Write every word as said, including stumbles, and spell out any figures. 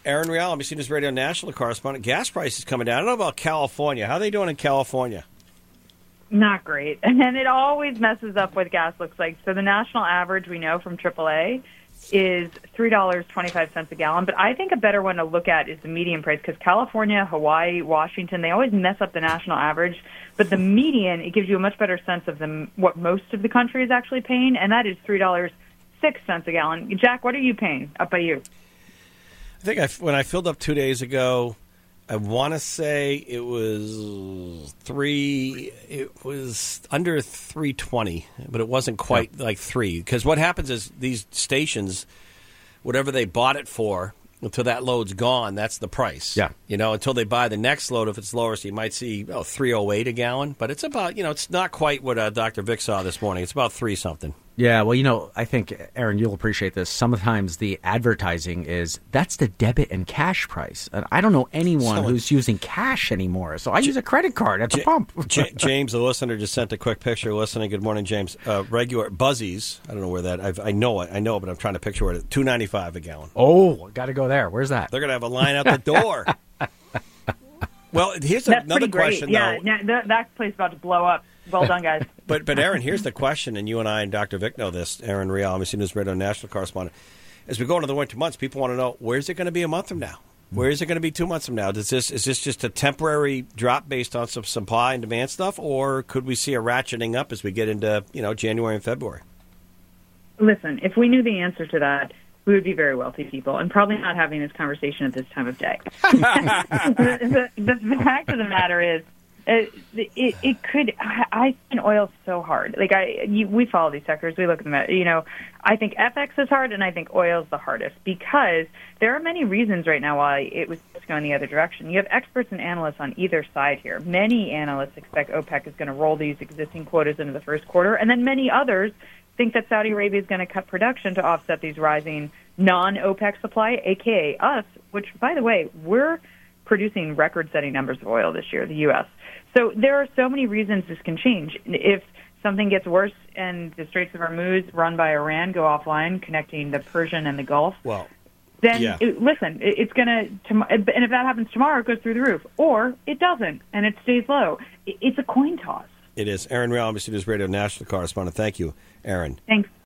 Aaron Real, N B C News Radio national correspondent. Gas prices coming down. I don't know about California. How are they doing in California? Not great. And it always messes up what gas looks like. So the national average we know from triple A is three dollars and twenty-five cents a gallon. But I think a better one to look at is the median price, because California, Hawaii, Washington, they always mess up the national average. But the median, it gives you a much better sense of the, what most of the country is actually paying, and that is three dollars and six cents a gallon. Jack, what are you paying up by you? I think I, when I filled up two days ago, I want to say it was three. It was under three twenty, but it wasn't quite yeah. like three. Because what happens is these stations, whatever they bought it for, until that load's gone, that's the price. Yeah, you know, until they buy the next load, if it's lower, so you might see oh three oh eight a gallon. But it's about you know, it's not quite what uh, Doctor Vic saw this morning. It's about three something. Yeah, well, you know, I think, Aaron, you'll appreciate this. Sometimes the advertising is, that's the debit and cash price. And I don't know anyone so, who's using cash anymore, so I J- use a credit card at the J- pump. J- James, the listener, just sent a quick picture. Listening, good morning, James. Uh, regular Buzzies, I don't know where that, I've, I know it, I know, but I'm trying to picture where it is. two ninety-five a gallon. Oh, got to go there. Where's that? They're going to have a line out the door. Well, here's That's another question, yeah, though. Yeah, that, that place is about to blow up. Well done, guys. But, but Aaron, here's the question, and you and I and Doctor Vic know this. Aaron Real, N B C News Radio national correspondent. As we go into the winter months, people want to know, where's it going to be a month from now? Where is it going to be two months from now? Does this Is this just a temporary drop based on some supply and demand stuff, or could we see a ratcheting up as we get into you know January and February? Listen, if we knew the answer to that, we would be very wealthy people, and probably not having this conversation at this time of day. the, the, the fact of the matter is, It, it it could. I, I find oil so hard. Like I, you, we follow these sectors. We look at them. You know, I think F X is hard, and I think oil is the hardest because there are many reasons right now why it was going the other direction. You have experts and analysts on either side here. Many analysts expect OPEC is going to roll these existing quotas into the first quarter, and then many others think that Saudi Arabia is going to cut production to offset these rising non-OPEC supply, aka us. Which, by the way, we're producing record-setting numbers of oil this year, the U S So there are so many reasons this can change. If something gets worse and the Straits of Hormuz run by Iran go offline, connecting the Persian and the Gulf, well, then yeah. it, listen, it, it's going to, and if that happens tomorrow, it goes through the roof. Or it doesn't, and it stays low. It, it's a coin toss. It is. Aaron Real, N B C News Radio national correspondent. Thank you, Aaron. Thanks.